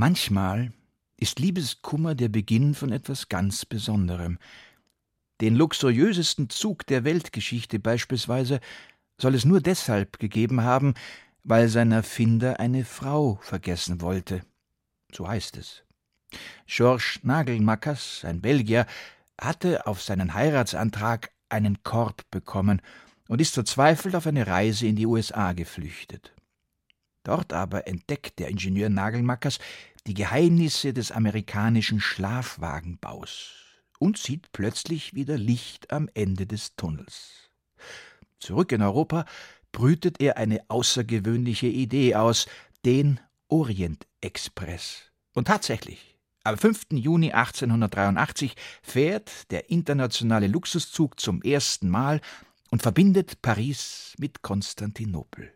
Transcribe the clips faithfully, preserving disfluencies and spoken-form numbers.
Manchmal ist Liebeskummer der Beginn von etwas ganz Besonderem. Den luxuriösesten Zug der Weltgeschichte beispielsweise soll es nur deshalb gegeben haben, weil sein Erfinder eine Frau vergessen wollte. So heißt es. Georges Nagelmackers, ein Belgier, hatte auf seinen Heiratsantrag einen Korb bekommen und ist verzweifelt auf eine Reise in die U S A geflüchtet. Dort aber entdeckt der Ingenieur Nagelmackers die Geheimnisse des amerikanischen Schlafwagenbaus und sieht plötzlich wieder Licht am Ende des Tunnels. Zurück in Europa brütet er eine außergewöhnliche Idee aus, den Orient-Express. Und tatsächlich, am fünften Juni achtzehnhundertdreiundachtzig fährt der internationale Luxuszug zum ersten Mal und verbindet Paris mit Konstantinopel.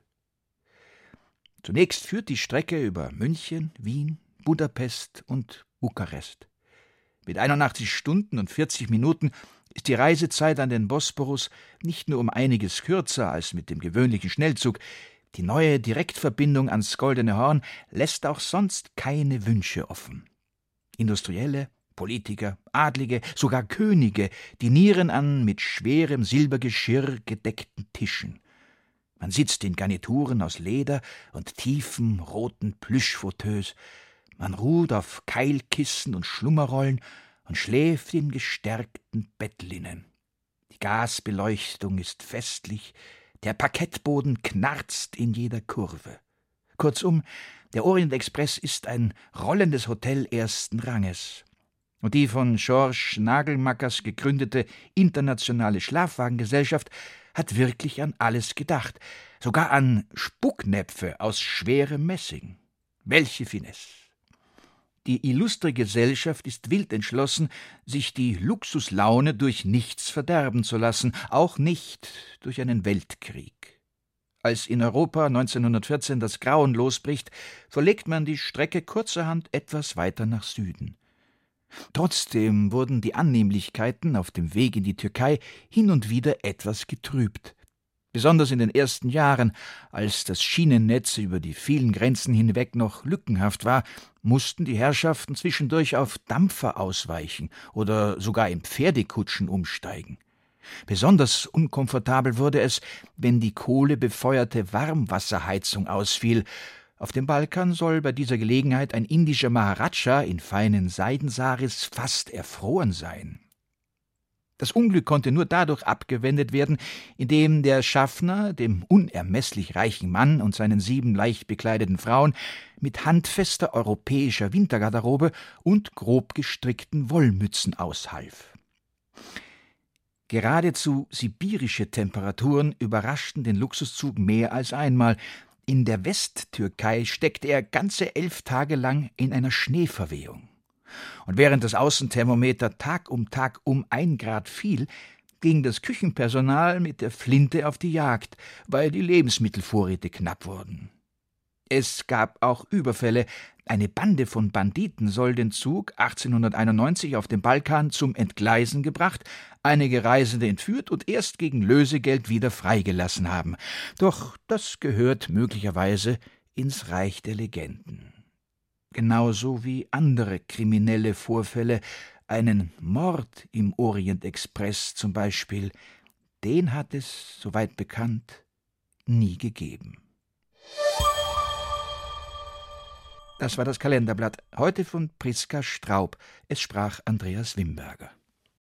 Zunächst führt die Strecke über München, Wien, Budapest und Bukarest. Mit einundachtzig Stunden und vierzig Minuten ist die Reisezeit an den Bosporus nicht nur um einiges kürzer als mit dem gewöhnlichen Schnellzug. Die neue Direktverbindung ans Goldene Horn lässt auch sonst keine Wünsche offen. Industrielle, Politiker, Adlige, sogar Könige dinieren an mit schwerem Silbergeschirr gedeckten Tischen. Man sitzt in Garnituren aus Leder und tiefen, roten Plüschfauteuils. Man ruht auf Keilkissen und Schlummerrollen und schläft in gestärkten Bettlinnen. Die Gasbeleuchtung ist festlich, der Parkettboden knarzt in jeder Kurve. Kurzum, der Orient-Express ist ein rollendes Hotel ersten Ranges. Und die von Georges Nagelmackers gegründete internationale Schlafwagengesellschaft hat wirklich an alles gedacht, sogar an Spucknäpfe aus schwerem Messing. Welche Finesse! Die illustre Gesellschaft ist wild entschlossen, sich die Luxuslaune durch nichts verderben zu lassen, auch nicht durch einen Weltkrieg. Als in Europa neunzehnhundertvierzehn das Grauen losbricht, verlegt man die Strecke kurzerhand etwas weiter nach Süden. Trotzdem wurden die Annehmlichkeiten auf dem Weg in die Türkei hin und wieder etwas getrübt. Besonders in den ersten Jahren, als das Schienennetz über die vielen Grenzen hinweg noch lückenhaft war, mussten die Herrschaften zwischendurch auf Dampfer ausweichen oder sogar in Pferdekutschen umsteigen. Besonders unkomfortabel wurde es, wenn die kohlebefeuerte Warmwasserheizung ausfiel. Auf dem Balkan soll bei dieser Gelegenheit ein indischer Maharaja in feinen Seidensaris fast erfroren sein. Das Unglück konnte nur dadurch abgewendet werden, indem der Schaffner dem unermesslich reichen Mann und seinen sieben leicht bekleideten Frauen mit handfester europäischer Wintergarderobe und grob gestrickten Wollmützen aushalf. Geradezu sibirische Temperaturen überraschten den Luxuszug mehr als einmal. In der Westtürkei steckte er ganze elf Tage lang in einer Schneeverwehung. Und während das Außenthermometer Tag um Tag um ein Grad fiel, ging das Küchenpersonal mit der Flinte auf die Jagd, weil die Lebensmittelvorräte knapp wurden. Es gab auch Überfälle. Eine Bande von Banditen soll den Zug achtzehnhunderteinundneunzig auf dem Balkan zum Entgleisen gebracht, einige Reisende entführt und erst gegen Lösegeld wieder freigelassen haben. Doch das gehört möglicherweise ins Reich der Legenden. Genauso wie andere kriminelle Vorfälle, einen Mord im Orient-Express zum Beispiel, den hat es, soweit bekannt, nie gegeben. Das war das Kalenderblatt, heute von Priska Straub. Es sprach Andreas Wimberger.